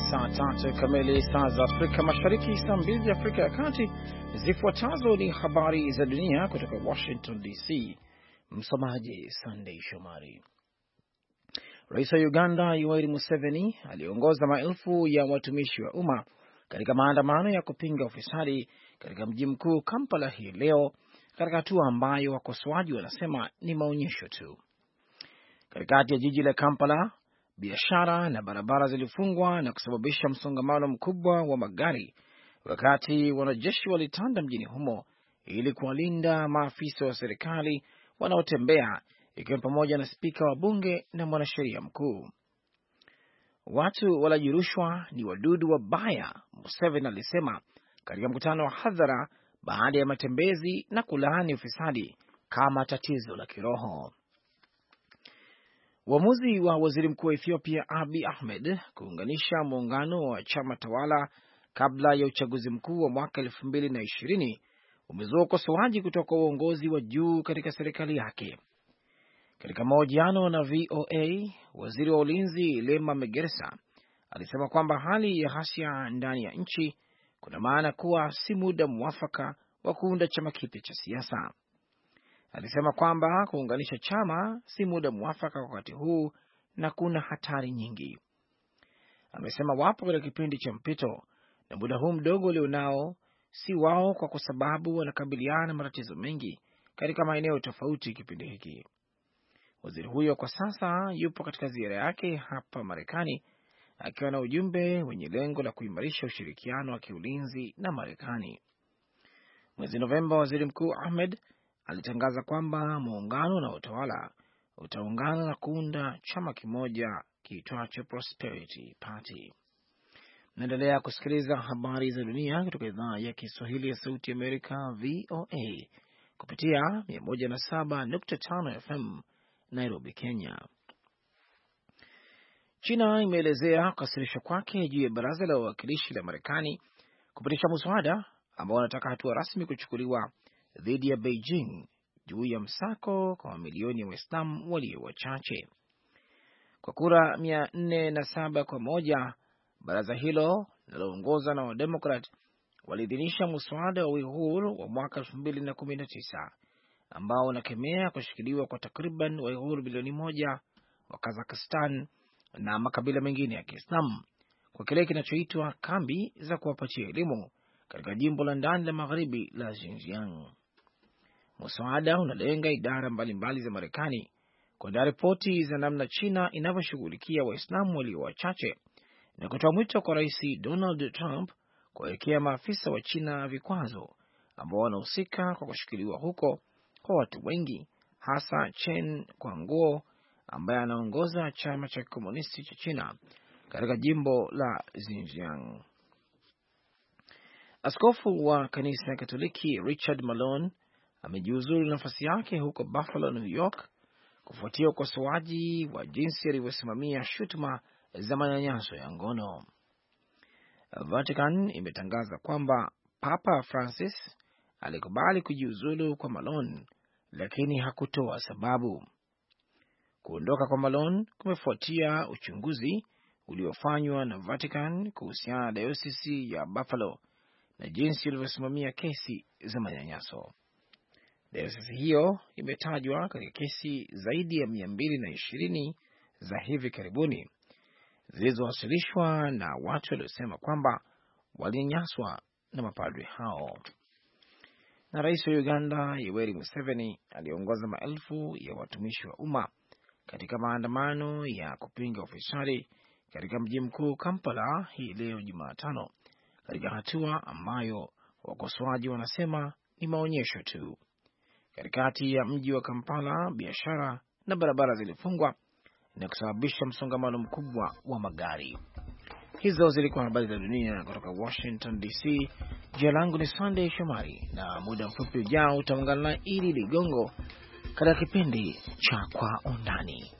saa 3 kamili saa za Afrika Mashariki, saa 2 Afrika ya Kati. Zifuatazo ni habari za dunia kutoka Washington DC. Msomaji Sunday Shomari. Rais wa Uganda Yoweri Museveni aliongoza maelfu ya watumishi wa umma katika maandamano ya kupinga ufisadi katika mji mkuu Kampala hii leo, katika hatua ambayo wakosoaji wanasema ni maonyesho tu. Katikati ya jiji la Kampala, biashara na barabara zilifungwa na kusababisha msongamano mkubwa wa magari, wakati wanajeshi walitanda mjini humo ili kuwalinda maafisa wa serikali wanaotembea, ikiwa pamoja na spika wa bunge na mwanasheria mkuu. Watu walaji rushwa ni wadudu wabaya, Museveni alisema katika mkutano wa hadhara baada ya matembezi, na kulaani ufisadi kama tatizo la kiroho. Uamuzi wa waziri mkuu wa Ethiopia Abiy Ahmed kuunganisha muungano wa chama tawala kabla ya uchaguzi mkuu wa mwaka 2020 umezua ukosoaji kutoka uongozi wa juu katika serikali yake. Katika mahojiano na VOA, waziri wa ulinzi Lema Megersa alisema kwamba hali ya ghasia ndani ya nchi kuna maana kuwa si muda mwafaka wa kuunda chama kipya cha siasa. Alisema kwamba kuunganisha chama si muda mwafaka wakati huu na kuna hatari nyingi. Amesema wapo katika kipindi cha mpito na muda huu mdogo ulionao si wao, kwa sababu wanakabiliana na matatizo mengi katika maeneo tofauti kipindi hiki. Waziri huyo kwa sasa yupo katika ziara yake hapa Marekani akiwa na ujumbe wenye lengo la kuimarisha ushirikiano wa kiulinzi na Marekani. Mwezi Novemba, waziri mkuu Ahmed alitangaza kwamba muungano na utawala utaungana na kuunda chama kimoja kiitwacho Prosperity Party. Naendelea kusikiliza habari za dunia kutoka idhaa ya Kiswahili ya Sauti Amerika, VOA, kupitia 107.5 FM Nairobi, Kenya. China imeelezea kukasirishwa kwake juu ya baraza la wawakilishi la Marekani kupitisha muswada ambao wanataka hatua rasmi kuchukuliwa dhidi ya Beijing juu ya msako kwa mamilioni ya Waislamu walio wachache. Kwa kura 407-1, baraza hilo linaloongozwa na Wademokrat waliidhinisha muswada wa Uighur wa mwaka 2019 ambao unakemea kushikiliwa kwa takriban Uighur bilioni 1 wa Kazakhstan na makabila mengine ya Kiislamu kwa kile kinachoitwa kambi za kuwapatia elimu katika jimbo la ndani la magharibi la Xinjiang. Muswada unalenga idara mbalimbali za Marekani kuandaa ripoti za namna China inavyoshughulikia Waislamu walio wachache na kutoa mwito kwa Rais Donald Trump kuwekea maafisa wa China vikwazo ambao wanahusika kwa kushikiliwa huko kwa watu wengi, hasa Chen Guangguo ambaye anaongoza chama cha komunisti cha China katika jimbo la Xinjiang. Askofu wa kanisa Katoliki Richard Malone amejiuzulu nafasi yake huko Buffalo, New York, kufuatia ukosoaji wa jinsi alivyosimamia shutuma za manyanyaso ya ngono. Vatican imetangaza kwamba Papa Francis alikubali kujiuzulu kwa Malone, lakini hakutoa sababu. Kuondoka kwa Malone kumefuatia uchunguzi uliofanywa na Vatican kuhusiana na dayosisi ya Buffalo na jinsi ilivyosimamia kesi za manyanyaso. Dayosisi hiyo imetajwa katika kesi zaidi ya 220 za hivi karibuni zilizowasilishwa na watu waliosema kwamba walinyanyaswa na mapadri hao. Na rais wa Uganda Yoweri Museveni aliongoza maelfu ya watumishi wa umma katika maandamano ya kupinga ufisadi katika mji mkuu Kampala hii leo Jumatano, katika hatua ambayo wakosoaji wanasema ni maonyesho tu. Katikati ya mji wa Kampala, biashara na barabara zilifungwa na kusababisha msongamano mkubwa wa magari. Hizo zilikuwa habari za dunia kutoka Washington DC. Jina langu ni Sunday Shomari, na muda mfupi ujao utaungana na Idi Ligongo katika kipindi cha Kwa Undani.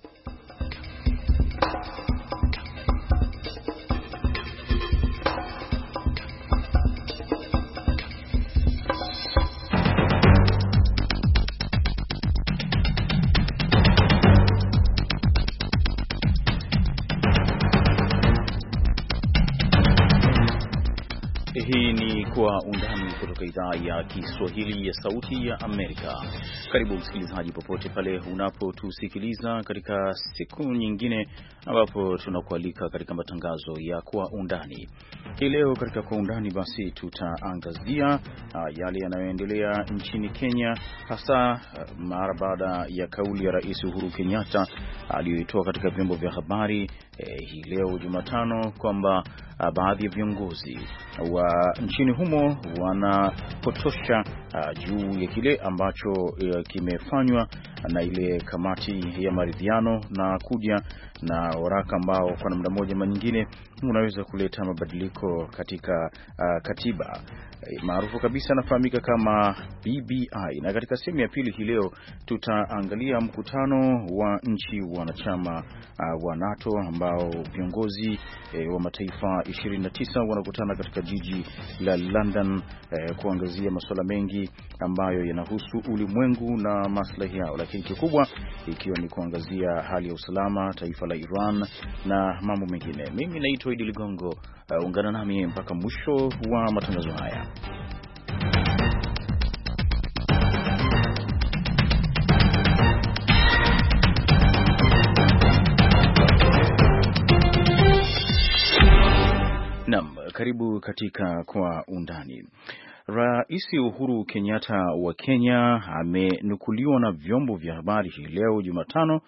Kwa Undani kutoka idhaa ya Kiswahili ya Sauti ya Amerika. Karibu msikilizaji, popote pale unapotusikiliza katika siku nyingine ambapo tunakualika katika matangazo ya Kwa Undani. Hii leo katika Kwa Undani basi tutaangazia yale yanayoendelea nchini Kenya, hasa mara baada ya kauli ya Rais Uhuru Kenyatta aliyoitoa katika vyombo vya habari hii leo Jumatano kwamba baadhi ya viongozi wa nchini humo wanapotosha juu ya kile ambacho kimefanywa na ile kamati ya maridhiano na kuja na waraka ambao kwa namna moja ama nyingine unaweza kuleta mabadiliko katika katiba maarufu kabisa nafahamika kama BBI. Na katika sehemu ya pili hii leo tutaangalia mkutano wa nchi wanachama wa NATO ambao viongozi wa mataifa 29 wanakutana katika jiji la London kuangazia masuala mengi ambayo yanahusu ulimwengu na maslahi yao, lakini kikubwa ikiwa ni kuangazia hali ya usalama taifa la Iran na mambo mengine. Mimi naitwa Idi Ligongo, ungana nami mpaka mwisho wa matangazo haya. Naam, karibu katika Kwa Undani. Rais Uhuru Kenyatta wa Kenya amenukuliwa na vyombo vya habari hii leo Jumatano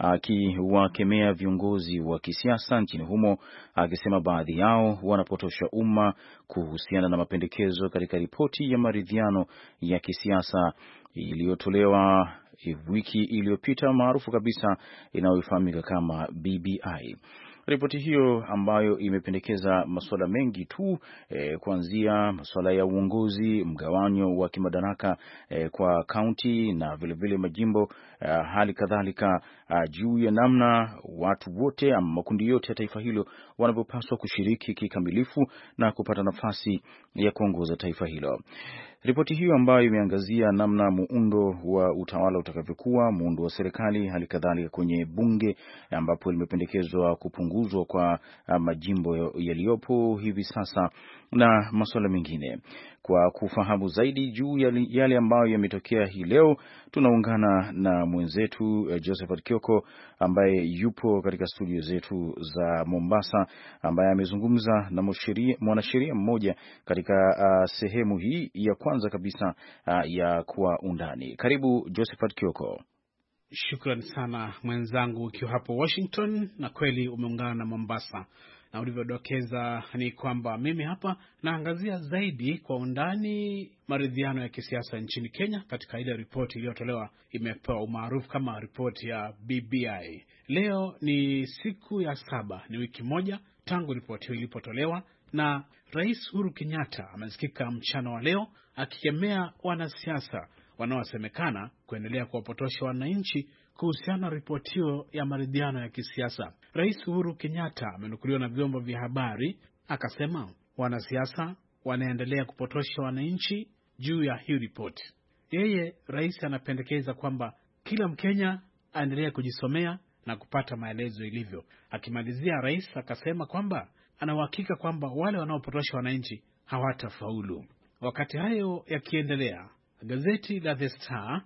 akiwakemea viongozi wa kisiasa nchini humo, akisema baadhi yao wanapotosha umma kuhusiana na mapendekezo katika ripoti ya maridhiano ya kisiasa iliyotolewa wiki iliyopita maarufu kabisa inayofahamika kama BBI. Ripoti hiyo ambayo imependekeza masuala mengi tu kuanzia masuala ya uongozi, mgawanyo wa kimadaraka kwa kaunti na vile majimbo, hali kadhalika juu ya namna watu wote ama makundi yote ya taifa hilo wanavyopaswa kushiriki kikamilifu na kupata nafasi ya kuongoza taifa hilo. Ripoti hiyo ambayo imeangazia namna muundo wa utawala utakavyokuwa, muundo wa serikali, hali kadhalika kwenye bunge ambapo limependekezwa kupunguzwa kwa majimbo yaliyopo hivi sasa na masuala mengine. Kwa kufahamu zaidi juu ya yale ambayo yametokea hii leo, tunaungana na mwenzetu Josephat Kioko ambaye yupo katika studio zetu za Mombasa, ambaye amezungumza na mwanasheria mmoja katika sehemu hii ya kwanza kabisa ya Kwa Undani. Karibu Josephat Kioko. Shukrani sana mwenzangu ukiwa hapo Washington, na kweli umeungana na Mombasa. Na ulivyodokeza ni kwamba mimi hapa naangazia zaidi kwa undani maridhiano ya kisiasa nchini Kenya katika ile ripoti iliyotolewa, imepewa umaarufu kama ripoti ya BBI. Leo ni siku ya 7, ni wiki moja tangu ripoti hiyo ilipotolewa, na Rais Uhuru Kenyatta amesikika mchana wa leo akikemea wanasiasa wanaosemekana kuendelea kuwapotosha wananchi kuhusiana na ripoti hiyo ya maridhiano ya kisiasa. Rais Uhuru Kenyatta amenukuliwa na vyombo vya habari akasema wanasiasa wanaendelea kupotosha wananchi juu ya hii ripoti. Yeye rais anapendekeza kwamba kila Mkenya aendelee kujisomea na kupata maelezo ilivyo. Akimalizia, rais akasema kwamba ana uhakika kwamba wale wanaopotosha wananchi hawatafaulu. Wakati hayo yakiendelea, gazeti la The Star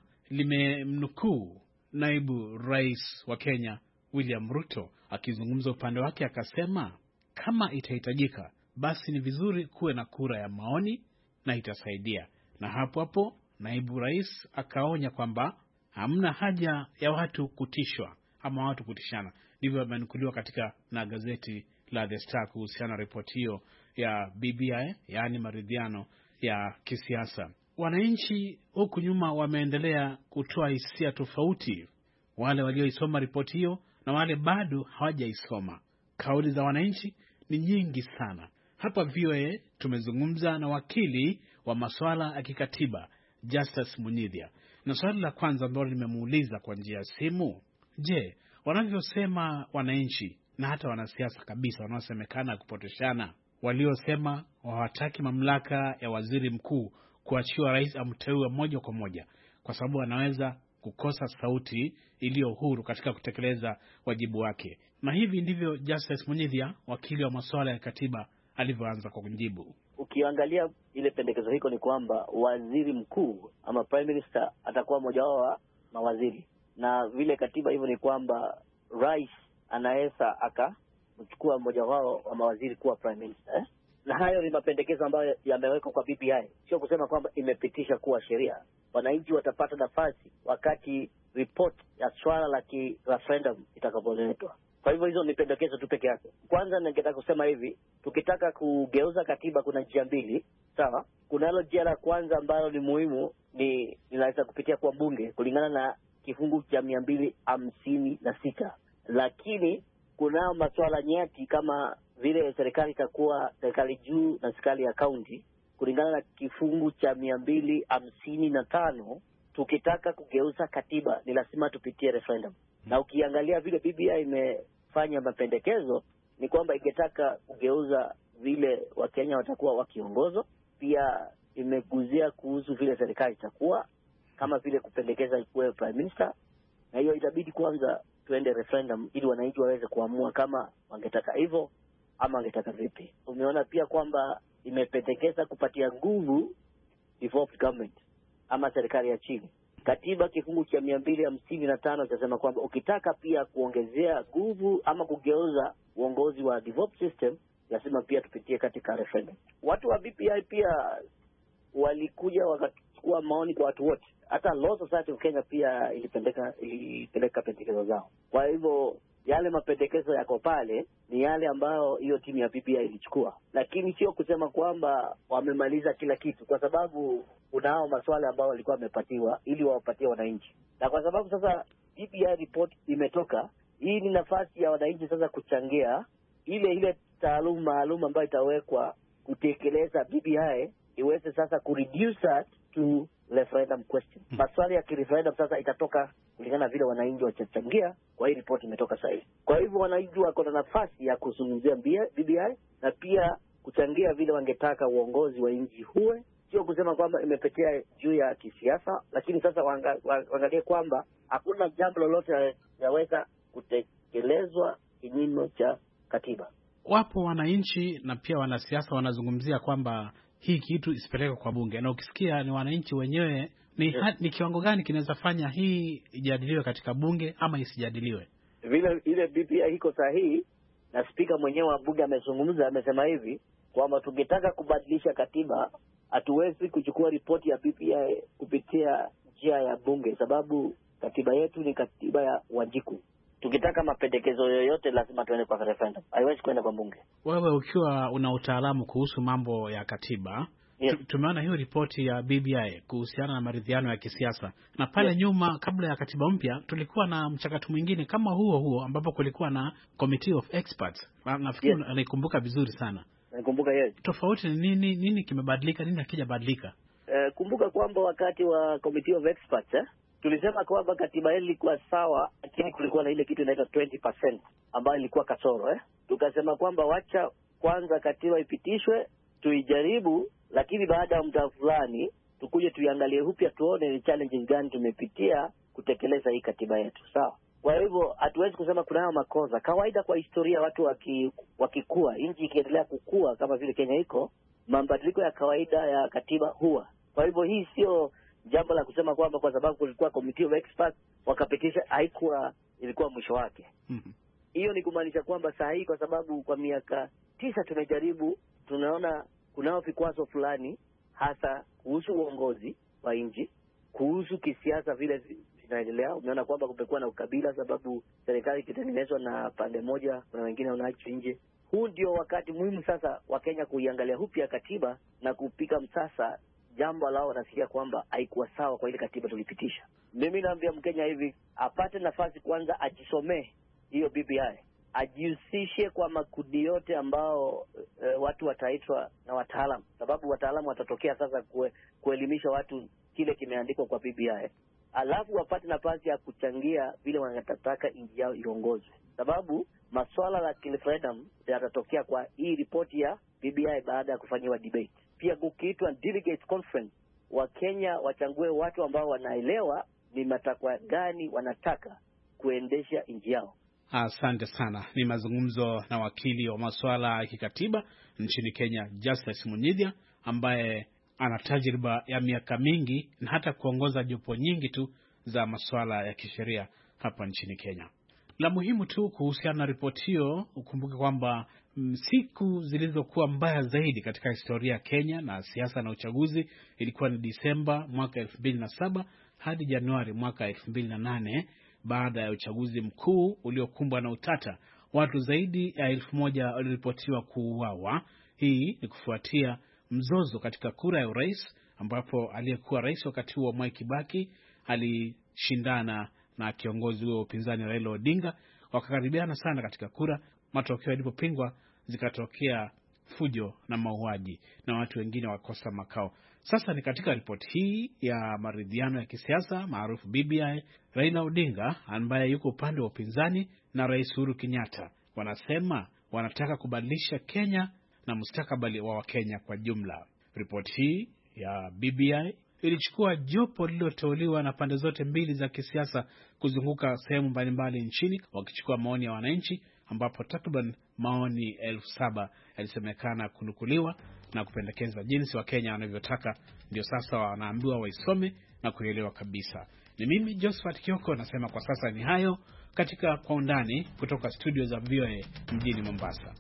limemnukuu naibu rais wa Kenya William Ruto akizungumza upande wake, akasema kama itahitajika basi ni vizuri kuwe na kura ya maoni na itasaidia. Na hapo hapo naibu rais akaonya kwamba hamna haja ya watu kutishwa ama watu kutishana. Ndivyo amenukuliwa katika na gazeti la The Star kuhusiana na ripoti hiyo ya BBI, yaani maridhiano ya kisiasa. Wananchi huku nyuma wameendelea kutoa hisia tofauti, wale walioisoma ripoti hiyo na wale bado hawajaisoma. Kauli za wananchi ni nyingi sana. Hapa VOA tumezungumza na wakili wa masuala ya kikatiba Justice Munyidhia, na swali la kwanza ambalo nimemuuliza kwa njia ya simu, je, wanavyosema wananchi na hata wanasiasa kabisa wanaosemekana kupotoshana, waliosema hawataki mamlaka ya waziri mkuu kuachiwa rais amteue moja kwa moja kwa sababu anaweza kukosa sauti iliyo huru katika kutekeleza wajibu wake. Na hivi ndivyo Justice Munyidhia, wakili wa masuala ya katiba, alivyoanza kwa kujibu. ukiangalia ile pendekezo hiko ni kwamba waziri mkuu ama prime minister atakuwa mmoja wao wa mawaziri, na vile katiba hivyo ni kwamba rais anaweza akamchukua mmoja wao wa mawaziri kuwa prime minister. Na hayo ni mapendekezo ambayo yamewekwa kwa BBI, sio kusema kwamba imepitisha kuwa sheria. Wananchi watapata nafasi wakati report ya swala la referendum itakapoletwa. Kwa hivyo hizo ni pendekezo tu peke yake. Kwanza ningetaka kusema hivi, tukitaka kugeuza katiba kuna njia mbili, sawa? Kunalo njia la kwanza ambalo ni muhimu, ni inaweza kupitia kwa bunge kulingana na kifungu cha 256. Lakini kunao masuala nyeti kama vile serikali itakuwa serikali juu na serikali ya kaunti kulingana na kifungu cha 255. Tukitaka kugeuza katiba ni lazima tupitie referendum. Na ukiangalia vile BBI imefanya mapendekezo ni kwamba ingetaka kugeuza vile Wakenya watakuwa wakiongozwa. Pia imeguzia kuhusu vile serikali itakuwa, kama vile kupendekeza ikuwe prime minister. Na hiyo itabidi kwanza tuende referendum ili wananchi waweze kuamua kama wangetaka hivyo ama wangetaka vipi. Umeona pia kwamba imependekeza kupatia nguvu devolved government ama serikali ya chini. Katiba kifungu cha 255 kinasema kwamba ukitaka pia kuongezea nguvu ama kugeuza uongozi wa devolved system, lazima pia tupitie katika referendum. Watu wa BBI pia walikuja wakachukua maoni kwa watu wote. Hata Law Society of Kenya pia ilipeleka pendekezo zao. Kwa hivyo yale mapendekezo yako pale ni yale ambayo hiyo timu ya BBI ilichukua, lakini sio kusema kwamba wamemaliza kila kitu, kwa sababu kunao maswala ambayo walikuwa wamepatiwa ili wawapatie wananchi. Na kwa sababu sasa BBI report imetoka, hii ni nafasi ya wananchi sasa kuchangia ile maalum ambayo itawekwa kutekeleza BBI iweze sasa kureduce that to referendum question. Maswali ya referendum sasa itatoka kulingana vile wananchi wachachangia. Kwa hii report imetoka sasa hivi. Kwa hivyo wananchi wako na nafasi ya kuzungumzia BBI na pia kuchangia vile wangetaka uongozi wa nchi huwe. Sio kusema kwamba imepetea juu ya kisiasa, lakini sasa waangalie kwamba hakuna jambo lolote linaweza kutekelezwa kinyume cha katiba. Wapo wananchi na pia wanasiasa wanazungumzia kwamba hii kitu isipeleke kwa bunge, na ukisikia ni wananchi wenyewe ni kiwango gani kinaweza fanya hii ijadiliwe katika bunge ama isijadiliwe. Vile ile BBI iko sahihi, na spika mwenyewe wa bunge amezungumza, amesema hivi kwamba tungetaka kubadilisha katiba hatuwezi kuchukua ripoti ya BBI kupitia njia ya bunge, sababu katiba yetu ni katiba ya Wanjiku. Tukitaka mapendekezo yoyote lazima tuende kwa referendum, haiwezi kwenda kwa bunge. Wewe ukiwa una utaalamu kuhusu mambo ya katiba, yes. Tumeona hiyo ripoti ya BBI kuhusiana na maridhiano ya kisiasa, na pale yes. Nyuma kabla ya katiba mpya tulikuwa na mchakato mwingine kama huo ambapo kulikuwa na committee of experts. Nafikiri yes. Naikumbuka vizuri sana. Nakumbuka yes. Tofauti ni nini kimebadilika, nini hakijabadilika? Kumbuka kwamba wakati wa committee of experts tulisema kwamba katiba ile ilikuwa sawa, lakini kulikuwa na ile kitu inaitwa 20% ambayo ilikuwa kasoro. Tukasema kwamba wacha kwanza katiba ipitishwe, tuijaribu, lakini baada ya muda fulani tukuje tuiangalie upya, tuone ni challenges gani tumepitia kutekeleza hii katiba yetu. Sawa. Kwa hivyo hatuwezi kusema kuna makosa. Kawaida kwa historia watu wakikua, nchi ikiendelea kukua kama vile Kenya iko, mabadiliko ya kawaida ya katiba huwa. Kwa hivyo hii sio jambo la kusema kwamba kwa sababu kulikuwa committee of experts wakapitisha ilikuwa mwisho wake. Hiyo ni kumaanisha kwamba saa hii kwa sababu kwa miaka 9 tumejaribu, tunaona kunao vikwazo fulani hasa kuhusu uongozi wa nchi, kuhusu kisiasa vile vinaendelea. Umeona kwamba kumekuwa na ukabila sababu serikali ikitengenezwa na pande moja na wengine wanaacho nje. Huu ndio wakati muhimu sasa wa Kenya kuiangalia upya katiba na kupika msasa jambo lao wanasikia kwamba haikuwa sawa kwa ile katiba tulipitisha. Mimi naambia Mkenya hivi, apate nafasi kwanza ajisomee hiyo BBI, ajihusishe kwa makundi yote ambao watu wataitwa na wataalamu, sababu wataalamu watatokea sasa kuelimisha watu kile kimeandikwa kwa BBI. Alafu wapate nafasi ya kuchangia vile wanataka nchi yao iongozwe, sababu masuala la referendum yatatokea kwa hii ripoti ya BBI baada ya kufanyiwa debate. Pia kukiitwa delegates conference, wa Kenya wachangue watu ambao wanaelewa ni matakwa gani wanataka kuendesha nchi yao. Asante sana. Ni mazungumzo na wakili wa masuala ya kikatiba nchini Kenya, Justice Munyidhia, ambaye ana tajriba ya miaka mingi na hata kuongoza jopo nyingi tu za masuala ya kisheria hapa nchini Kenya. La muhimu tu kuhusiana na ripoti hiyo, ukumbuke kwamba siku zilizokuwa mbaya zaidi katika historia ya Kenya na siasa na uchaguzi ilikuwa ni Disemba mwaka 2007 hadi Januari mwaka 2008, baada ya uchaguzi mkuu uliokumbwa na utata. Watu zaidi ya 1,000 waliripotiwa kuuawa. Hii ni kufuatia mzozo katika kura ya urais, ambapo aliyekuwa rais wakati huo Mwai Kibaki alishindana na kiongozi wa upinzani Raila Odinga, wakakaribiana sana katika kura. Matokeo yalipopingwa, zikatokea fujo na mauaji na watu wengine wakosa makao. Sasa ni katika ripoti hii ya maridhiano ya kisiasa maarufu BBI, Raila Odinga ambaye yuko upande wa upinzani na Rais Uhuru Kenyatta wanasema wanataka kubadilisha Kenya na mustakabali wa Wakenya kwa jumla. Ripoti hii ya BBI ilichukua jopo lililoteuliwa na pande zote mbili za kisiasa kuzunguka sehemu mbalimbali nchini, wakichukua maoni ya wananchi, ambapo takriban maoni 7,000 yalisemekana kunukuliwa na kupendekeza jinsi Wakenya wanavyotaka. Ndio sasa wanaambiwa waisome na kuelewa kabisa. Ni mimi Josephat Kioko nasema kwa sasa ni hayo katika Kwa Undani kutoka studio za VOA mjini Mombasa.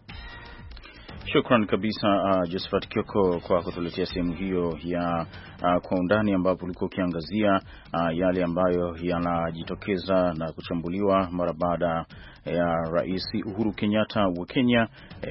Shukran kabisa Josephat Kioko kwa kutuletea sehemu hiyo ya Kwa Undani, ambapo ulikuwa ukiangazia yale ambayo yanajitokeza na kuchambuliwa mara baada ya Rais Uhuru Kenyatta wa Kenya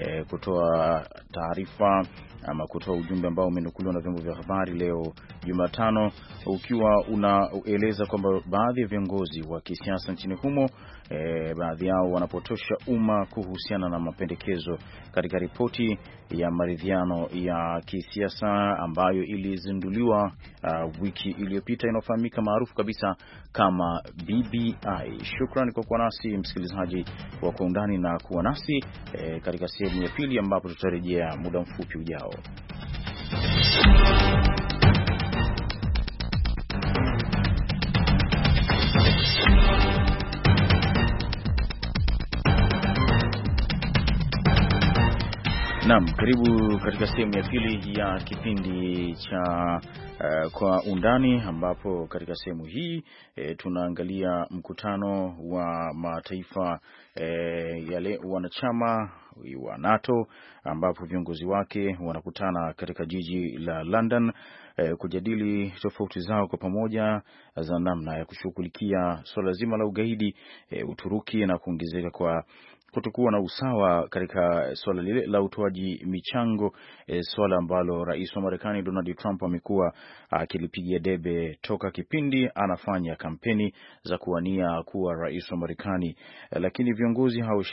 kutoa taarifa ama kutoa ujumbe ambao umenukuliwa na vyombo vya habari leo Jumatano, ukiwa unaeleza kwamba baadhi ya viongozi wa kisiasa nchini humo baadhi yao wanapotosha umma kuhusiana na mapendekezo katika ripoti ya maridhiano ya kisiasa ambayo ilizinduliwa wiki iliyopita, inayofahamika maarufu kabisa kama BBI. Shukrani kwa kuwa nasi msikilizaji wa Kwa Undani, na kuwa nasi katika sehemu ya pili ambapo tutarejea muda mfupi ujao. Naam, karibu katika sehemu ya pili ya kipindi cha Kwa Undani, ambapo katika sehemu hii tunaangalia mkutano wa mataifa yale wanachama wa NATO, ambapo viongozi wake wanakutana katika jiji la London kujadili tofauti zao kwa pamoja za namna ya kushughulikia swala zima la ugaidi, Uturuki, na kuongezeka kwa kutokuwa na usawa katika swala lile la utoaji michango, swala ambalo rais wa Marekani Donald Trump amekuwa akilipigia debe toka kipindi anafanya kampeni za kuwania kuwa rais wa Marekani. Lakini viongozi hao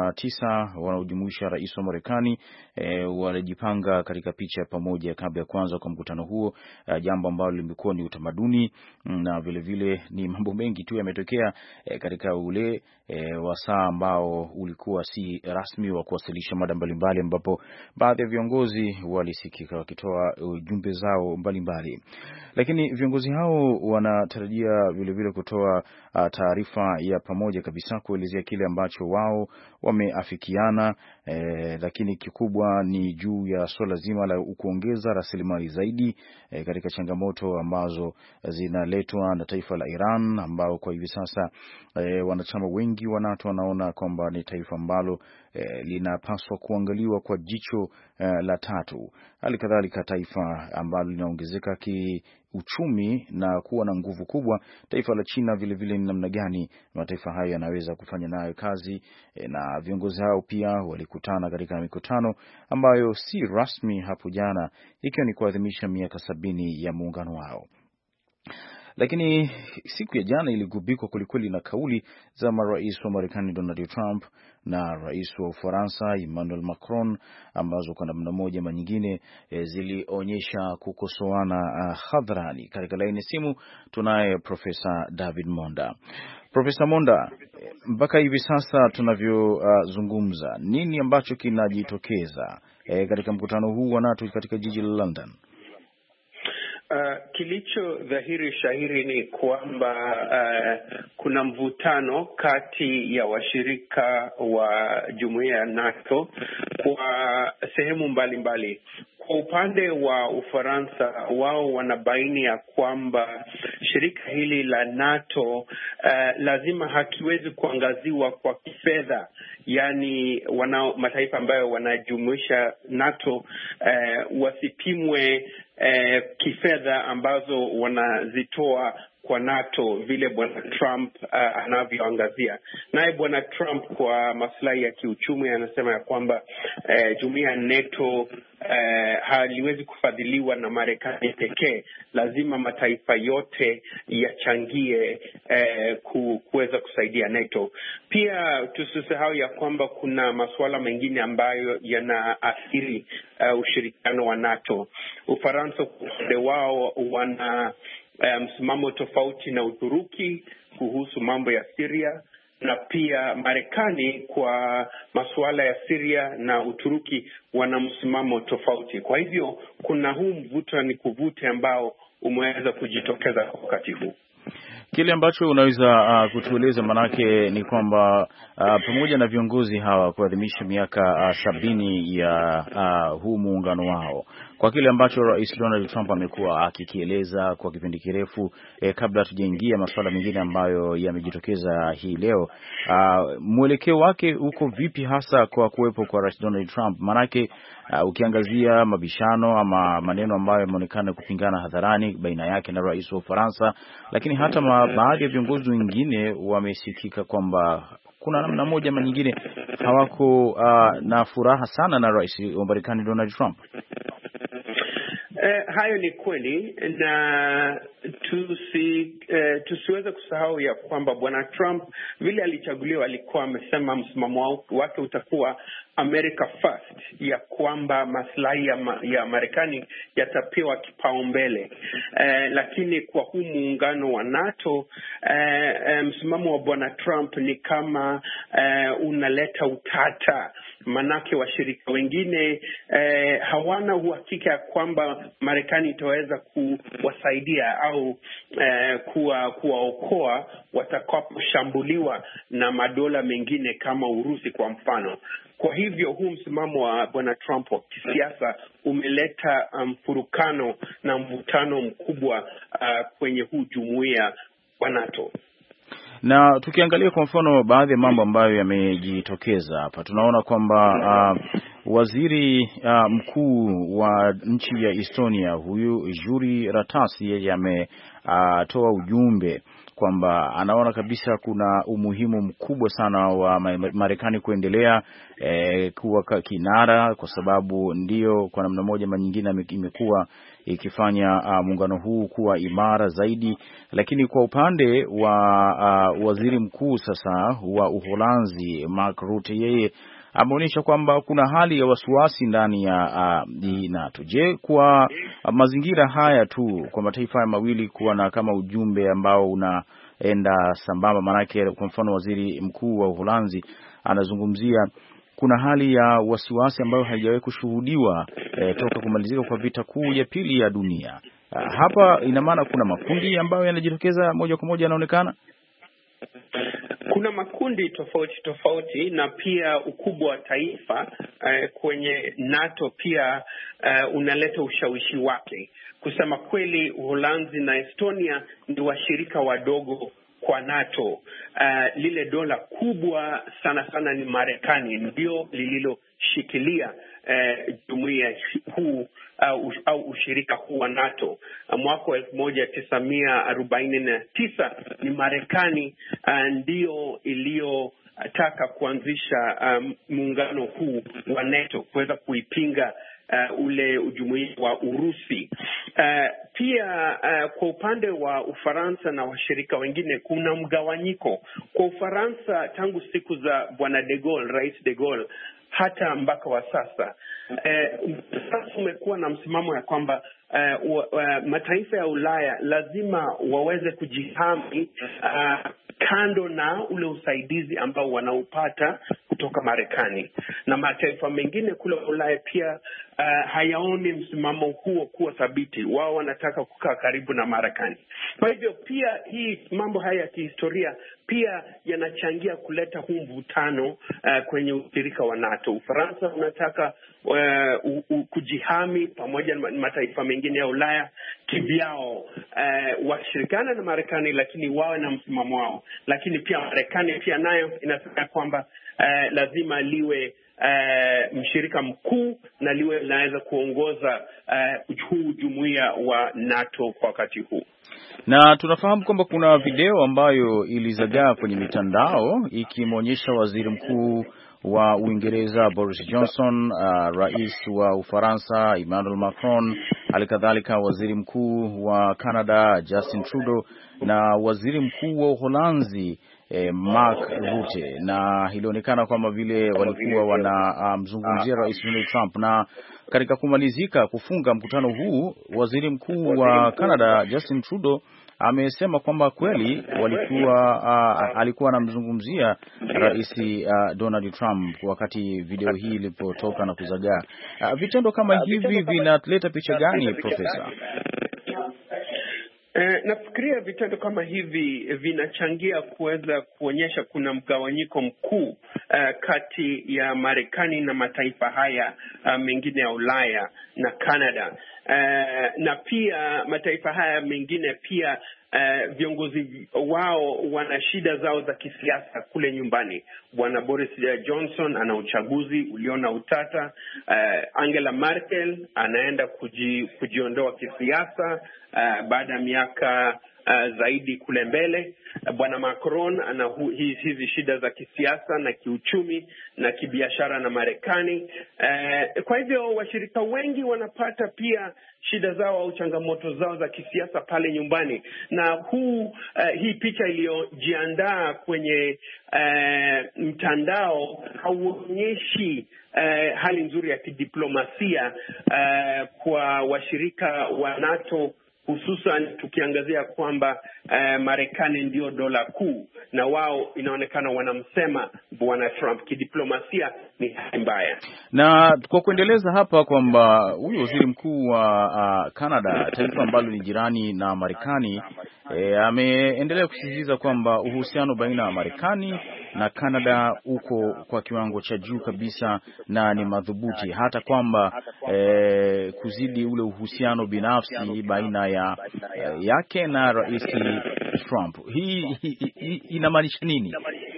29 wanaojumuisha rais wa Marekani walijipanga katika picha pamoja kabla ya kuanza kwa mkutano huo, jambo ambalo limekuwa ni utamaduni, na vile vile ni mambo mengi tu yametokea katika ule wasaa ambao ulikuwa si rasmi wa kuwasilisha mada mbalimbali, ambapo baadhi ya viongozi walisikika wakitoa jumbe zao mbalimbali. Lakini viongozi hao wanatarajia vile vile kutoa taarifa ya pamoja kabisa kuelezea kile ambacho wao wameafikiana, lakini kikubwa ni juu ya swala zima la kuongeza rasilimali zaidi katika changamoto ambazo zinaletwa na taifa la Iran, ambao kwa hivi sasa wanachama wengi wa NATO wanaona kwamba ni taifa ambalo linapaswa kuangaliwa kwa jicho la tatu. Halikadhalika taifa ambalo linaongezeka kiuchumi na kuwa na nguvu kubwa, taifa la China vile vile, ni namna gani mataifa hayo yanaweza kufanya nayo kazi. Na viongozi hao pia walikutana katika mikutano ambayo si rasmi hapo jana, ikiwa ni kuadhimisha miaka 70 ya muungano wao. Lakini siku ya jana iligubikwa kwelikweli na kauli za marais wa Marekani Donald Trump na rais wa Ufaransa Emmanuel Macron, ambazo kwa namna moja ama nyingine zilionyesha kukosoana hadharani. Katika laini simu tunaye Profesa David Monda. Profesa Monda, mpaka hivi sasa tunavyozungumza, nini ambacho kinajitokeza katika mkutano huu wa NATO katika jiji la London? Kilicho dhahiri shahiri ni kwamba kuna mvutano kati ya washirika wa jumuiya ya NATO kwa sehemu mbalimbali. Kwa upande wa Ufaransa, wao wanabaini ya kwamba shirika hili la NATO lazima hakiwezi kuangaziwa kwa kifedha, yani mataifa ambayo wanajumuisha NATO wasipimwe kifedha ambazo wanazitoa kwa NATO vile bwana Trump anavyoangazia. Naye bwana Trump kwa maslahi ya kiuchumi anasema ya kwamba jumuiya ya NATO haliwezi kufadhiliwa na Marekani pekee. Lazima mataifa yote yachangie kuweza kusaidia NATO. Pia tusisahau ya kwamba kuna masuala mengine ambayo yanaathiri ushirikiano wa NATO. Ufaransa kwa upande wao wana msimamo tofauti na Uturuki kuhusu mambo ya Syria, na pia Marekani kwa masuala ya Syria na Uturuki wana msimamo tofauti. Kwa hivyo kuna huu mvuta ni kuvute ambao umeweza kujitokeza kwa wakati huu. Kile ambacho unaweza kutueleza, manake ni kwamba pamoja na viongozi hawa kuadhimisha miaka 70 ya huu muungano wao, kwa kile ambacho Rais Donald Trump amekuwa akikieleza kwa kipindi kirefu, kabla tujaingia masuala mengine ambayo yamejitokeza hii leo, mwelekeo wake uko vipi hasa kwa kuwepo kwa Rais Donald Trump? Manake ukiangazia mabishano ama maneno ambayo yameonekana kupingana hadharani baina yake na rais wa Ufaransa, lakini hata baadhi ya viongozi wengine wamesikika kwamba kuna namna moja ama nyingine hawako na furaha sana na rais wa Marekani Donald Trump. Hayo ni kweli, na tusiweze kusahau ya kwamba bwana Trump vile alichaguliwa alikuwa amesema msimamo wake utakuwa America First, ya kwamba maslahi ya Marekani yatapewa kipaumbele. Lakini kwa huu muungano wa NATO, msimamo wa bwana Trump ni kama unaleta utata, manake washirika wengine hawana uhakika ya kwamba Marekani itaweza kuwasaidia au kuwaokoa watakaposhambuliwa na madola mengine kama Urusi kwa mfano. Kwa hivyo huu msimamo wa bwana Trump wa kisiasa umeleta mfurukano na mvutano mkubwa kwenye huu jumuiya wa NATO. Na tukiangalia kwa mfano baadhi ya mambo ambayo yamejitokeza hapa, tunaona kwamba waziri mkuu wa nchi ya Estonia, huyu Jüri Ratas, yeye ametoa ujumbe kwamba anaona kabisa kuna umuhimu mkubwa sana wa Marekani kuendelea kuwa kinara, kwa sababu ndio kwa namna moja ama nyingine imekuwa ikifanya muungano huu kuwa imara zaidi. Lakini kwa upande wa waziri mkuu sasa wa Uholanzi, Mark Rutte, yeye ameonyesha kwamba kuna hali ya wasiwasi ndani ya NATO. Je, kwa mazingira haya tu kwa mataifa haya mawili kuwa na kama ujumbe ambao unaenda sambamba, manake kwa mfano waziri mkuu wa Uholanzi anazungumzia kuna hali ya wasiwasi ambayo haijawahi kushuhudiwa toka kumalizika kwa vita kuu ya pili ya dunia. Hapa ina maana kuna makundi ambayo yanajitokeza moja kwa moja, yanaonekana kuna makundi tofauti na pia ukubwa wa taifa kwenye NATO pia unaleta ushawishi wake. Kusema kweli, Uholanzi na Estonia ni washirika wadogo kwa NATO. Lile dola kubwa sana ni Marekani, ndio lililoshikilia jumuiya huu au ushirika huu wa NATO. Mwaka 1949 ni Marekani ndio iliyotaka kuanzisha muungano huu wa NATO kuweza kuipinga ule ujumuiya wa Urusi. Pia kwa upande wa Ufaransa na washirika wengine kuna mgawanyiko. Kwa Ufaransa tangu siku za bwana de Gaulle, Rais de Gaulle, hata mpaka wa sasa sasa umekuwa na msimamo ya kwamba mataifa ya Ulaya lazima waweze kujihami kando na ule usaidizi ambao wanaupata kutoka Marekani. na mataifa mengine kule Ulaya pia hayaoni msimamo huo kuwa thabiti. Wao wanataka kukaa karibu na Marekani. Kwa hivyo pia hii mambo haya ya kihistoria pia yanachangia kuleta huu mvutano kwenye ushirika wa NATO. Ufaransa unataka kujihami pamoja na mataifa mengine ya Ulaya kivyao, washirikana na Marekani, lakini wawe na msimamo wao. Lakini pia Marekani pia nayo inasema kwamba lazima liwe mshirika mkuu na liwe linaweza kuongoza huu jumuiya wa NATO kwa wakati huu. Na tunafahamu kwamba kuna video ambayo ilizagaa kwenye mitandao ikimwonyesha waziri mkuu wa Uingereza Boris Johnson, rais wa Ufaransa Emmanuel Macron, halikadhalika waziri mkuu wa Canada Justin Trudeau na waziri mkuu wa Uholanzi Mark Rutte, na ilionekana kwamba vile walikuwa wanamzungumzia rais Donald Trump. Na katika kumalizika kufunga mkutano huu, waziri mkuu wa Canada Justin Trudeau amesema kwamba kweli alikuwa anamzungumzia rais Donald Trump wakati video hii ilipotoka na kuzagaa. Vitendo kama hivi vinaleta picha gani, Profesa? Nafikiria vitendo kama hivi vinachangia kuweza kuonyesha kuna mgawanyiko mkuu kati ya Marekani na mataifa haya mengine ya Ulaya na Canada. Na pia mataifa haya mengine pia viongozi wao wana shida zao za kisiasa kule nyumbani. Bwana Boris Johnson ana uchaguzi uliona utata. Angela Merkel anaenda kujiondoa kisiasa baada ya miaka zaidi kule mbele. Bwana Macron ana hizi shida za kisiasa na kiuchumi na kibiashara na Marekani. Kwa hivyo washirika wengi wanapata pia shida zao au changamoto zao za kisiasa pale nyumbani. Na hii picha iliyojiandaa kwenye mtandao hauonyeshi hali nzuri ya kidiplomasia kwa washirika wa NATO, hususan tukiangazia kwamba Marekani ndio dola kuu na wao inaonekana wanamsema Bwana Trump. Kidiplomasia ni hali mbaya. Na kwa kuendeleza hapa kwamba huyu waziri mkuu wa Canada, taifa ambalo ni jirani na Marekani, ameendelea kusisitiza kwamba uhusiano baina ya Marekani na Canada uko kwa kiwango cha juu kabisa na ni madhubuti, hata kwamba kuzidi ule uhusiano binafsi baina yake na rais Trump. Hii inamaanisha nini?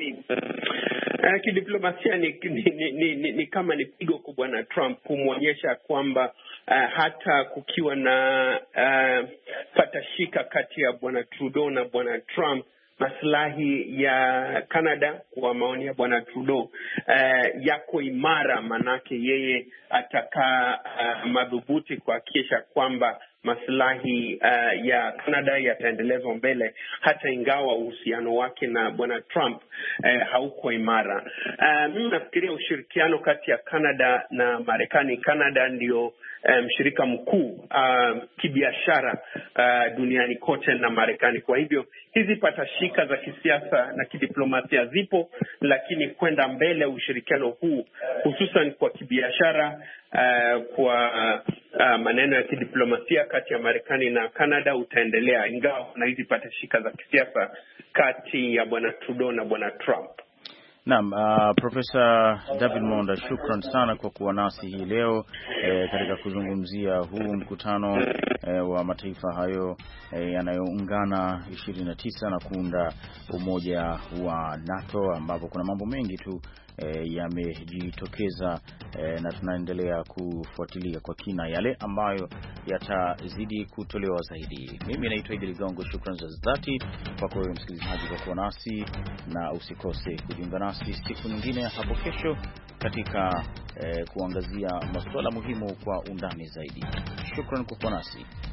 Kidiplomasia ni kama ni pigo kwa Bwana Trump kumwonyesha kwamba hata kukiwa na patashika kati ya Bwana Trudeau na Bwana Trump, maslahi ya Canada kwa maoni ya Bwana Trudeau yako imara, manake yeye atakaa madhubuti kuhakikisha kwamba maslahi ya Canada yataendelezwa mbele hata ingawa uhusiano wake na Bwana Trump hauko imara. Mimi nafikiria ushirikiano kati ya Canada na Marekani. Canada ndio mshirika mkuu kibiashara duniani kote na Marekani. Kwa hivyo hizi patashika za kisiasa na kidiplomasia zipo, lakini kwenda mbele ushirikiano huu hususan kwa kibiashara, kwa maneno ya kidiplomasia kati ya Marekani na Canada utaendelea, ingawa kuna hizi patashika za kisiasa kati ya Bwana Trudeau na Bwana Trump. Naam, Profesa David Monda, shukran sana kwa kuwa nasi hii leo katika kuzungumzia huu mkutano wa mataifa hayo yanayoungana 29 na kuunda umoja wa NATO, ambapo kuna mambo mengi tu yamejitokeza na tunaendelea kufuatilia kwa kina yale ambayo yatazidi kutolewa zaidi. Mimi naitwa Idi Ligongo, shukran za dhati kwa kwa msikilizaji kwa kuwa nasi, na usikose kujiunga nasi siku nyingine hapo kesho katika kuangazia masuala muhimu kwa undani zaidi. Shukran kwa kuwa nasi.